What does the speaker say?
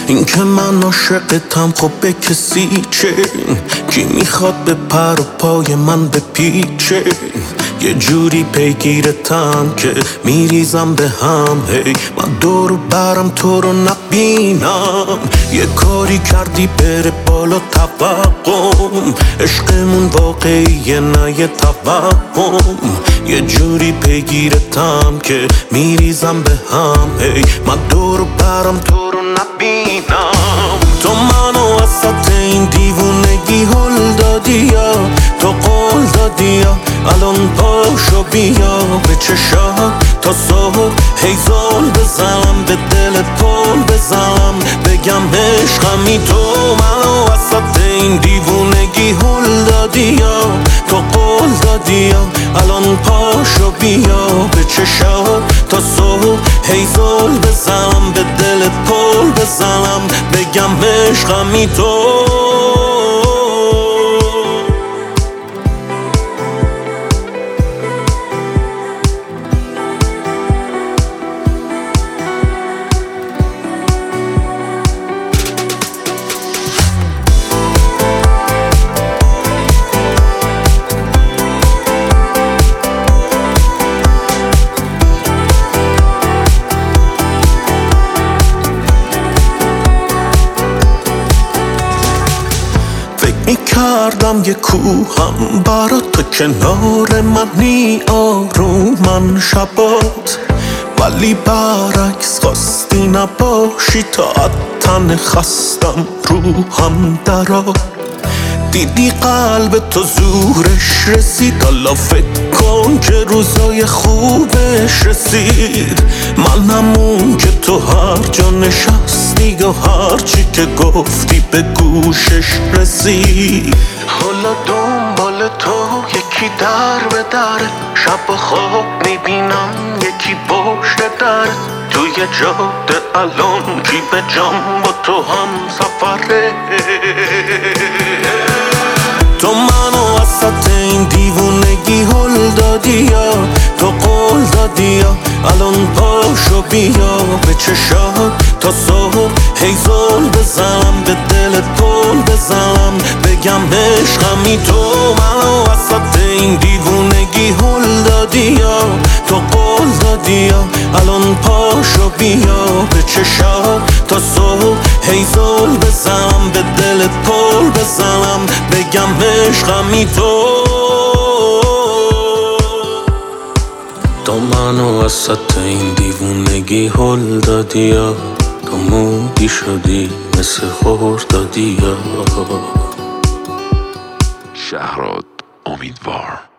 این که من عاشقتم خب به کسی چه؟ کی میخواد به پر و پای من بپیچه؟ یه جوری پیگیرتم که میریزم به هم. هی من دور برم تو رو نبینم. یه کاری کردی بره بالا توقم. عشقمون واقعیه نه یه توهم. یه جوری پیگیرتم که میریزم به هم. هی من دور برم تو رو نبینم. تو منو وسط این دیوونگی هل دادی یا تو قول دادی یا الان پاشو بیا به چشات تا صبح هی زل بزنم به دل پل بزنم بگم عشقمی. تو منو وسط این دیوونگی هل دادی یا تو قول دادی یا الان پاشو بیا به چشات تا صبح هی زل بزنم به دل پل بزنم بگم عشقمی. تو میکردم یه کوهم برا تو کنار منی آرومن شبات، ولی برعکس خواستی نباشی تا تن خستم روحم درات. دیدی قلب تو زورش رسید، حالا فکر کن که روزای خوبش رسید. منم اون که تو هر جا نشستی و هر چی که گفتی به گوشش رسید. حالا دنبال تو یکی در به در، شب و خواب میبینم یکی پشت در. توی جاده الان کی به جام با تو هم سفره. تو منو وسط این دیوونگی هل دادی یا تو قول دادی یا الان پاشو بیا به چشات تا صبح هی زل بزنم به دل پل بزنم بگم عشقمی. تو منو وسط این دیوونگی هل دادی یا تو قول دادی یا الان پاشو بیا به چشات تا صبح هی زل بزنم به دل پل بزنم بگم عشقمی. تو منو وسط این دیوونگی هل دادی یا تو مودی شدی مثل خردادی یا شهراد امیدوار.